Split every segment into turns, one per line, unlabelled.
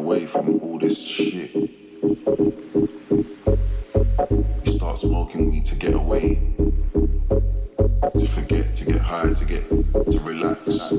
away from all this shit. You start smoking weed to get away, to forget, to get high, to relax.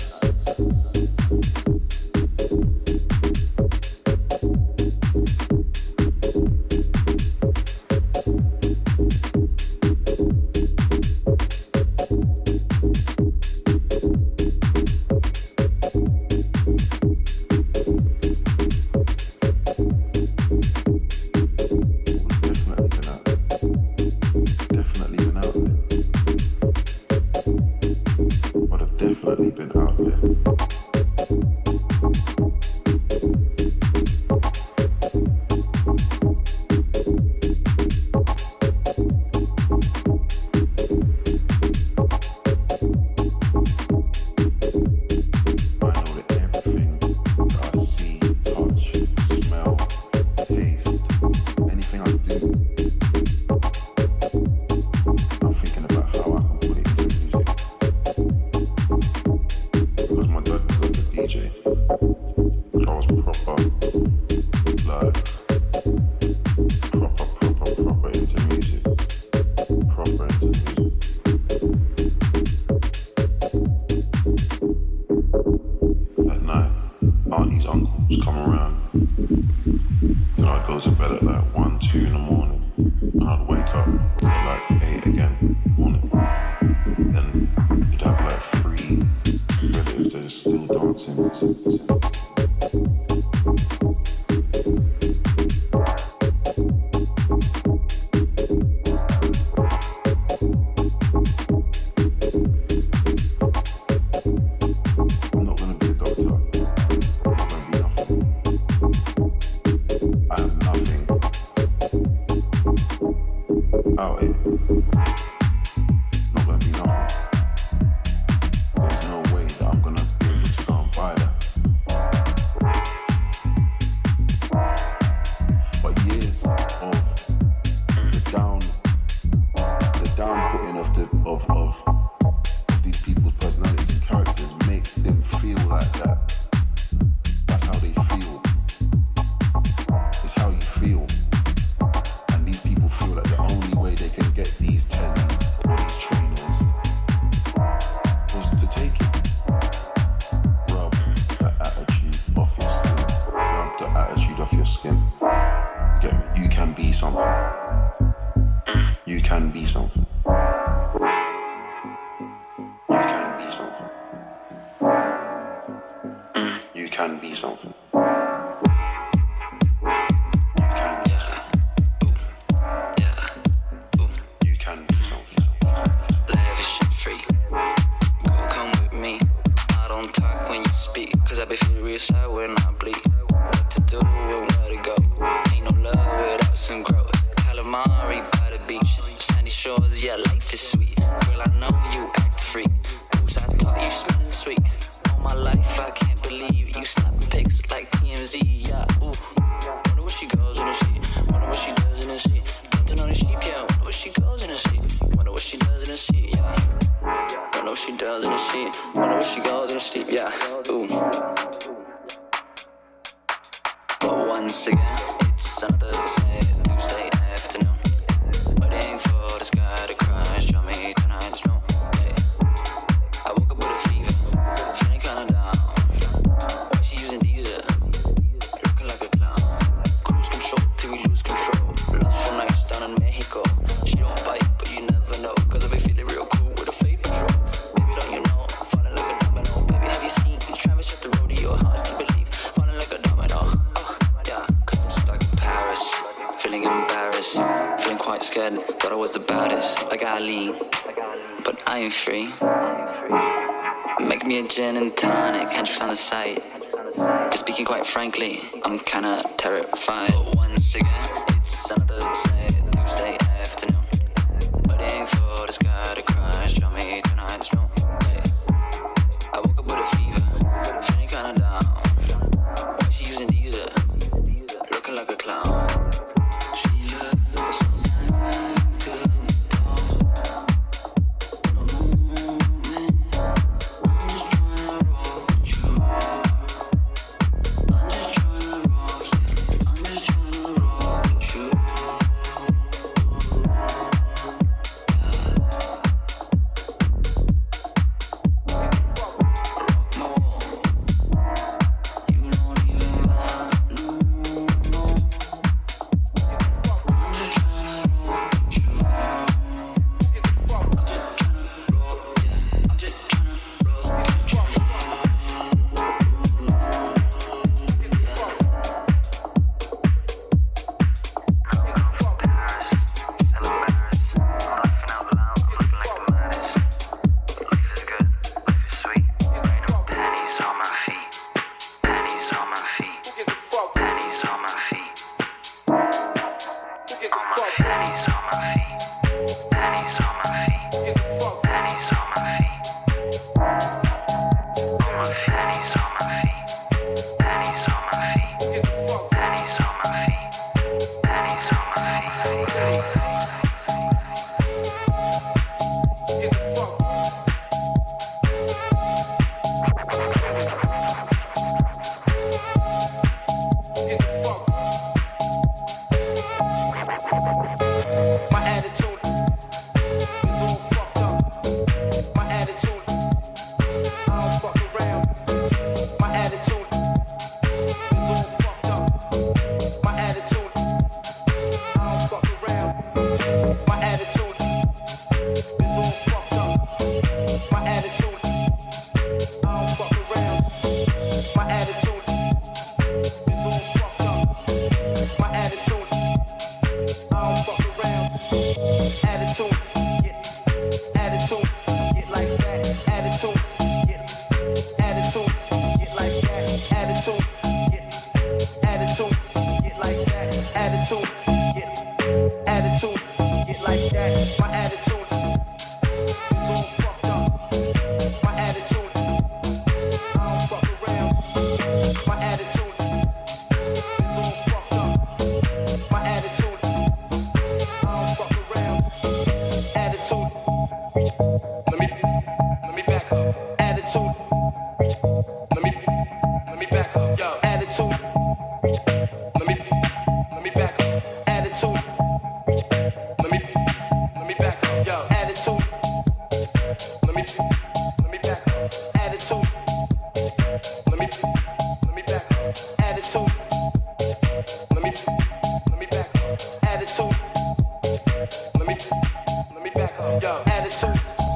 Free. Make me a gin and tonic, Hendrix on the side. Just speaking quite frankly, I'm kinda terrified. But once again, it's another Tuesday afternoon. Waiting for this guy to crash, draw me tonight's room. Yeah. I woke up with a fever, feeling kinda down. Why she using Deezer, looking like a clown.
back up, yo. Attitude. Let me back up. Attitude. Let me back up, yo. Attitude. Let me back up. Attitude. Let me back up. Attitude. Let me back up. Attitude. Let me back up, yo. Attitude.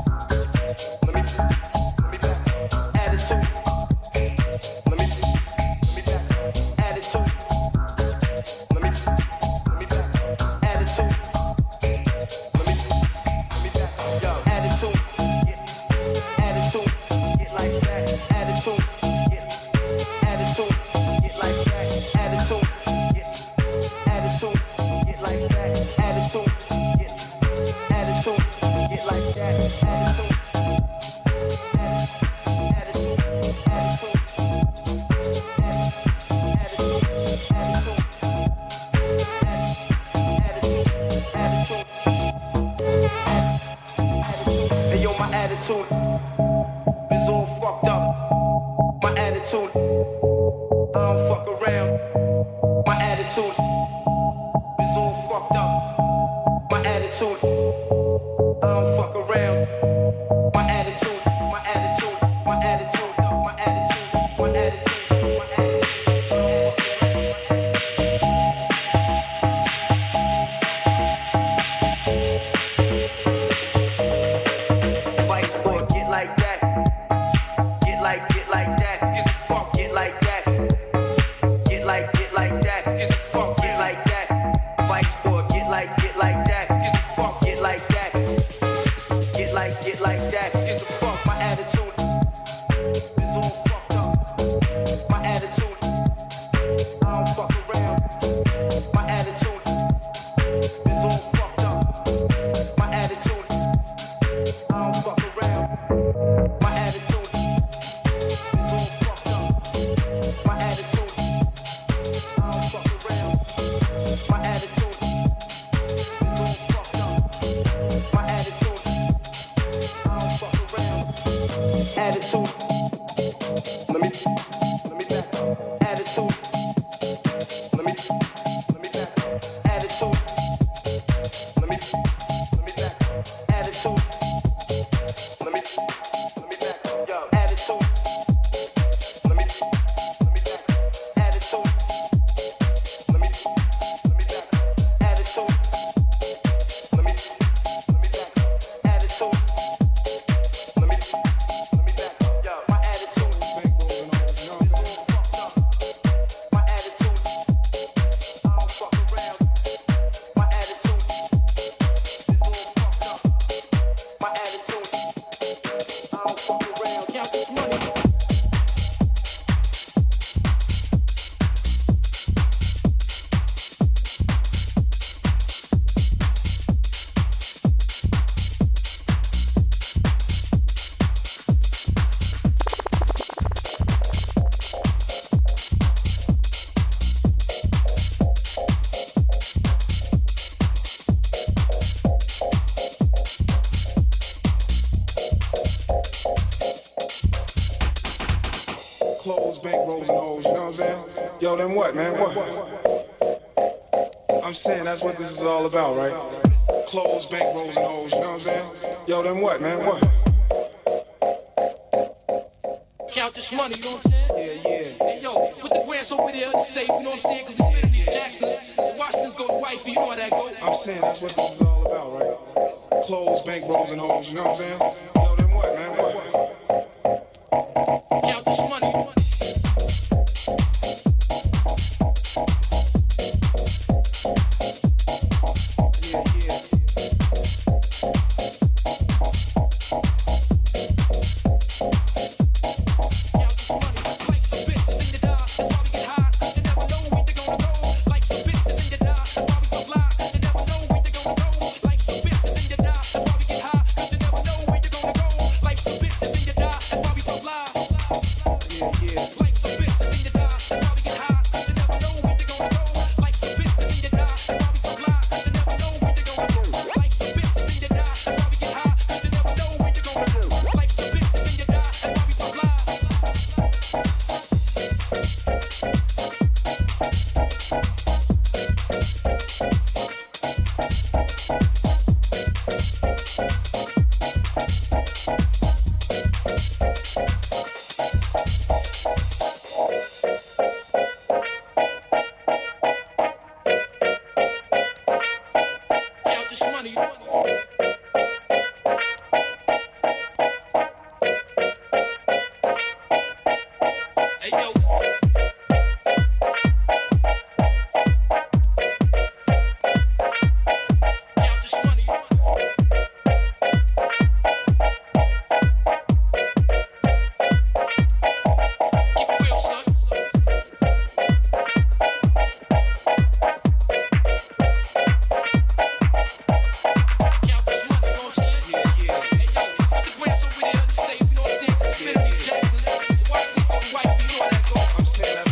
Yo, then what, man? What? I'm saying that's what this is all about, right? Clothes, bankrolls, and hoes, you know what I'm saying? Yo, then what, man? What?
Count this money, you know what I'm saying?
Yeah.
Hey, yo, put the grants over there in the safe, you know what I'm saying? Cause it's been these Jacksons, Washington's go wifey, you know how that go.
I'm saying that's what this is all about, right? Clothes, bankrolls, and hoes, you know what I'm saying? Yo, then what, man? What?
Count this money.
Gonna go
I'm saying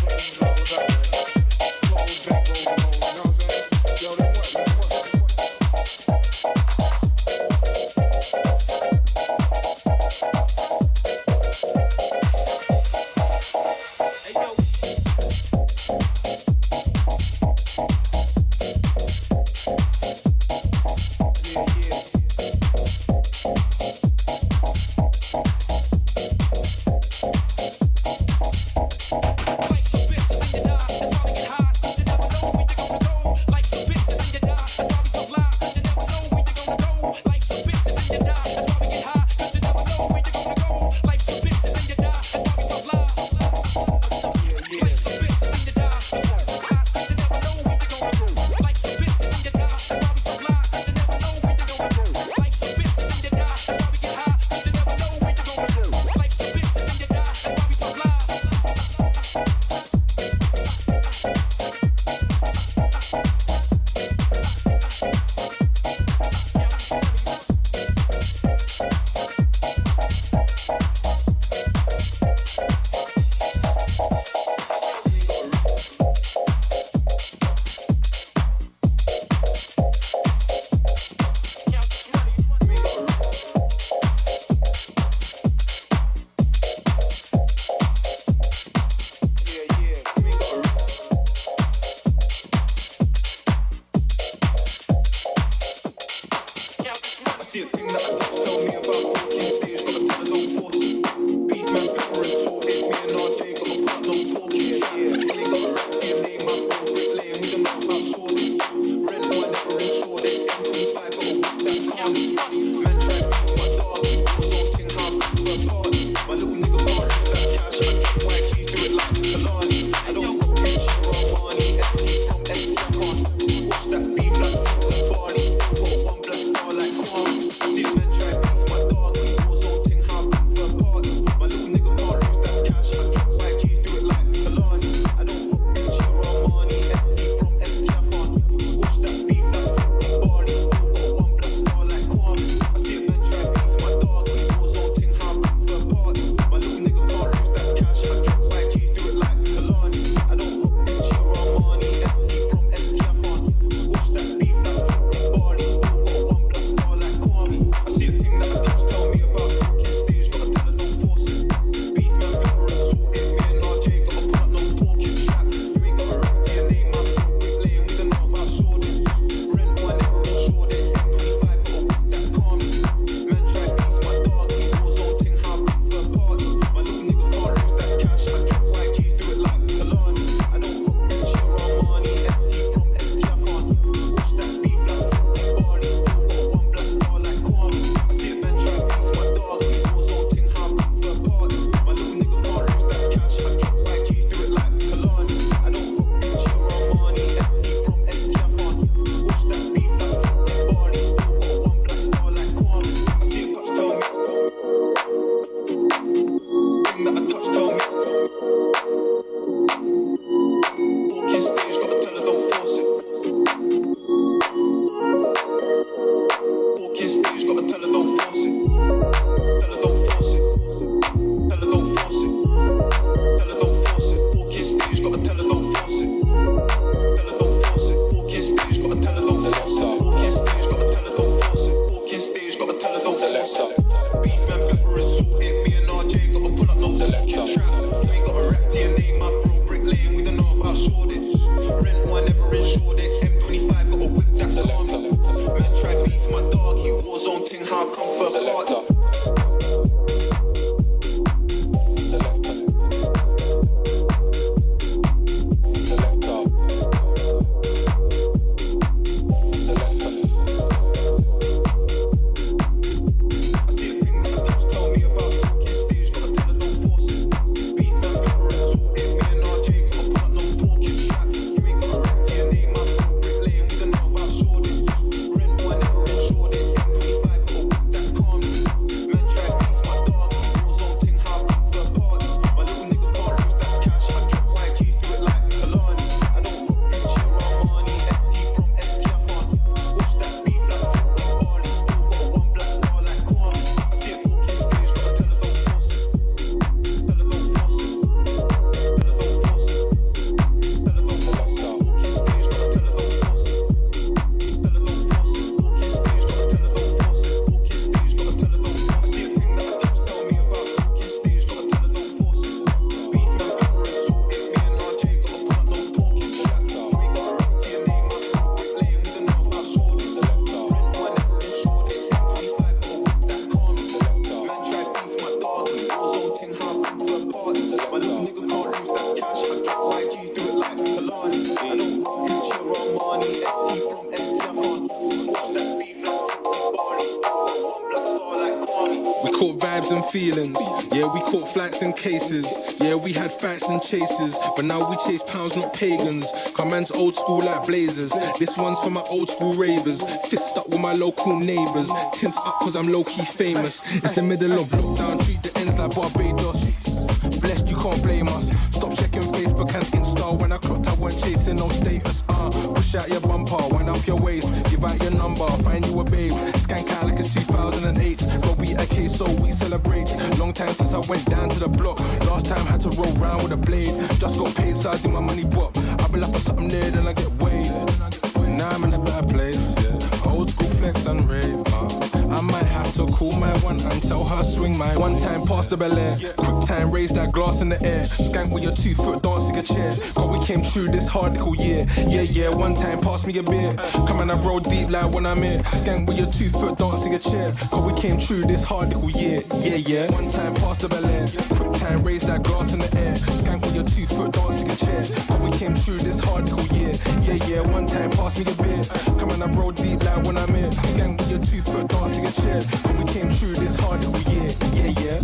feelings. Yeah, we caught flats and cases. Yeah, we had facts and chases. But now we chase pounds, not pagans. Come man's old school like blazers. This one's for my old school ravers. Fist up with my local neighbors. Tints up cause I'm low-key famous. It's the middle of lockdown, treat the ends like Barbados. Blessed, you can't blame us. Stop checking Facebook and Insta. When I clocked, I weren't chasing no status. Push out your bumper, wind up your waist, give out your number, find you a babes. Skank out like it's 2008. Robbie a case, so we celebrate. Long time since I went down to the block. Last time had to roll round with a blade. Just got paid, so I do my money bop. I be like for something there, then I get weighed. Now I'm in a better place. Old school flex and rave. I might have to call my one and tell her swing my one time past the Bel Air. Quick time, raise that glass in the air. Skank with your 2 foot dancing a chair. God, we came through this hardcore year. Yeah, one time pass me a beer. Come and I roll deep like when I'm here. Skank with your 2 foot dancing a chair. God, we came through this hardcore year. Yeah, one time past the Bel Air. Quick time, raise that glass in the air. Skank with your 2 foot dancing a chair. God, we came through this hardcore year. Yeah, one time pass me a beer. Come and I roll deep like when I'm here. Skank with your 2 foot dancing a chair. And we came through this hardcore year. Yeah.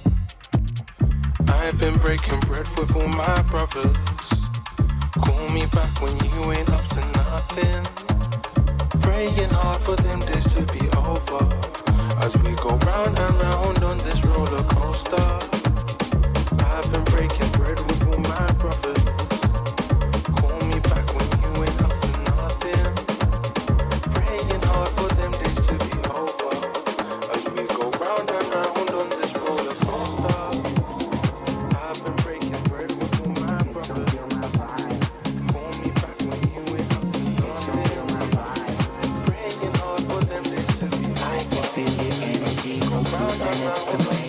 I've been breaking bread with all my brothers. Call me back when you ain't up to nothing. Praying hard for them days to be over. As we go round and round on this roller coaster. I've been breaking bread with all my brothers. Call me back when you ain't up to nothing. Praying hard for them days to be over. As we go round and round on this roller coaster. I've been breaking bread with all my brothers. Call me back when you ain't up to nothing. Praying hard for them days to be over. I can feel the energy from 2 minutes away.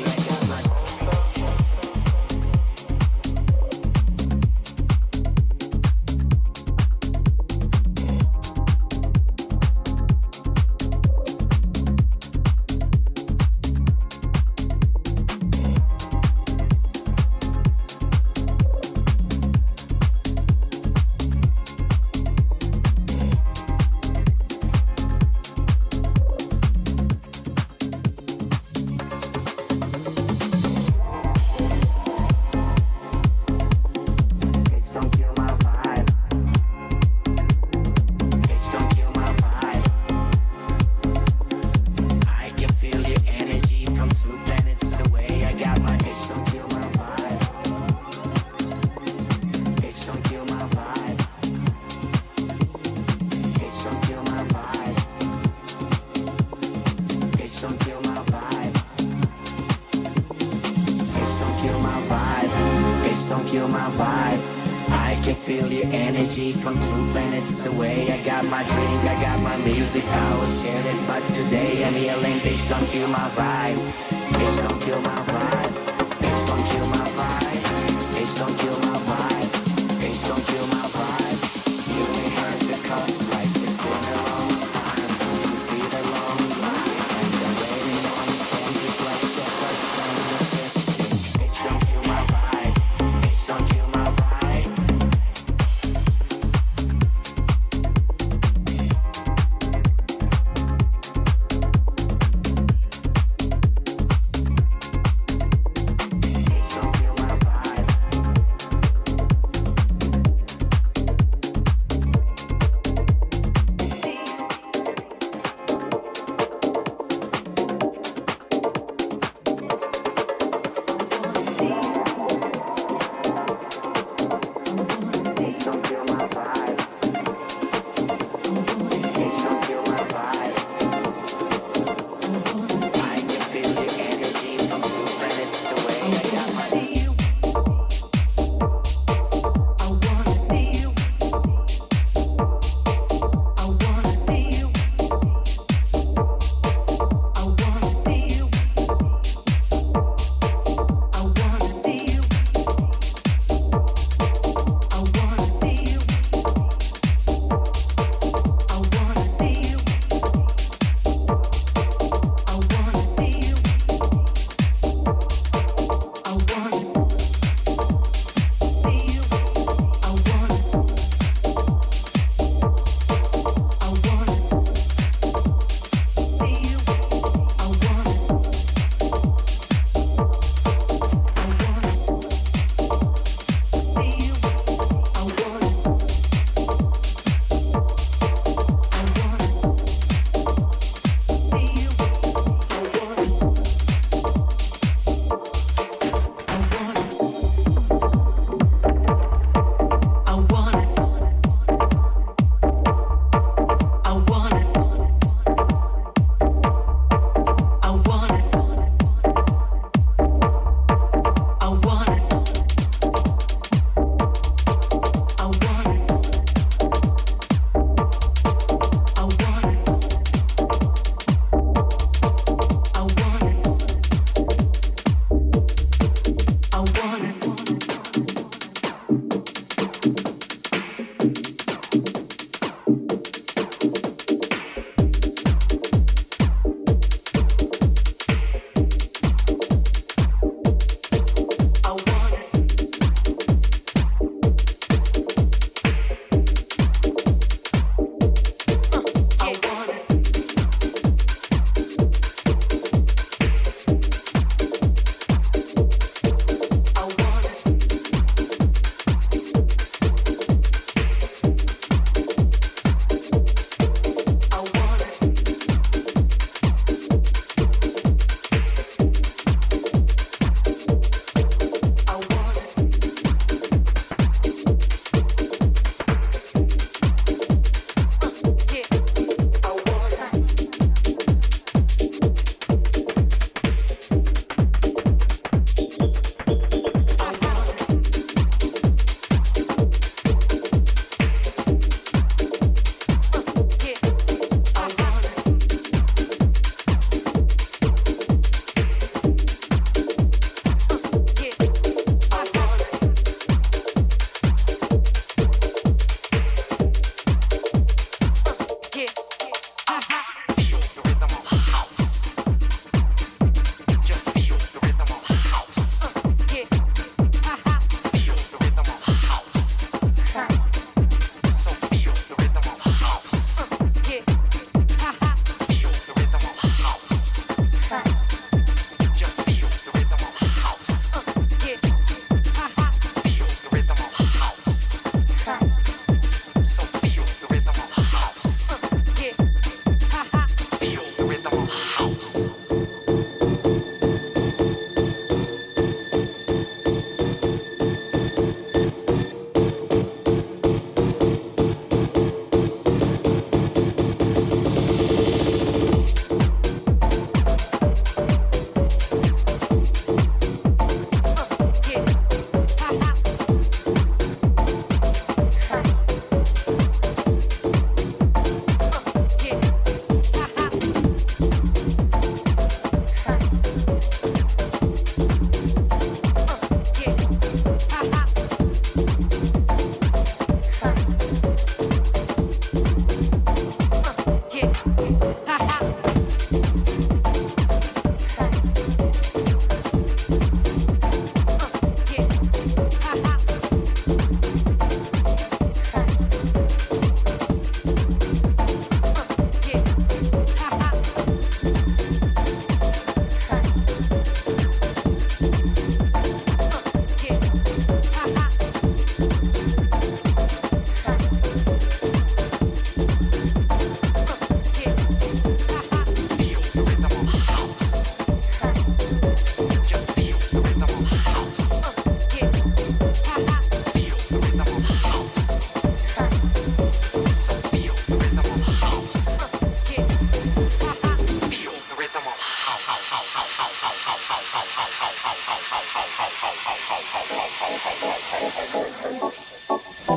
From 2 planets away, I got my drink, I got my music, I will share it. But today I'm yelling, bitch, don't kill my vibe. Bitch, don't kill my vibe. Bitch, don't kill my vibe. Bitch, don't kill my vibe. Bitch, don't kill my vibe. You ain't heard the cuss like this in a long time. You see the long line and the waiting on the candy like the first time the 15. Bitch, don't kill my vibe. Bitch, don't kill my vibe.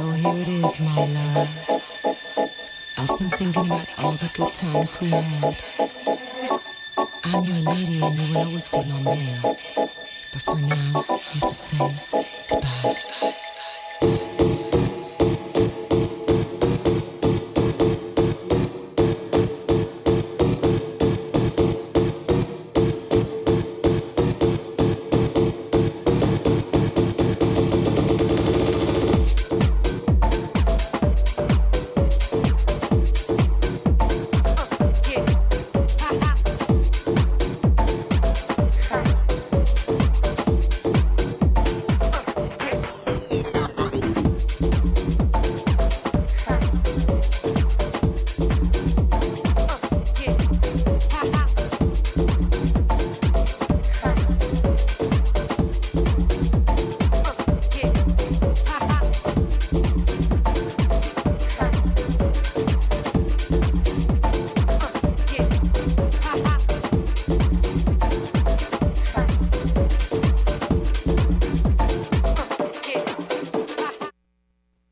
So here it is, my love. I've been thinking about all the good times we had. I'm your lady and you will always be my man. But for now, we have to say goodbye.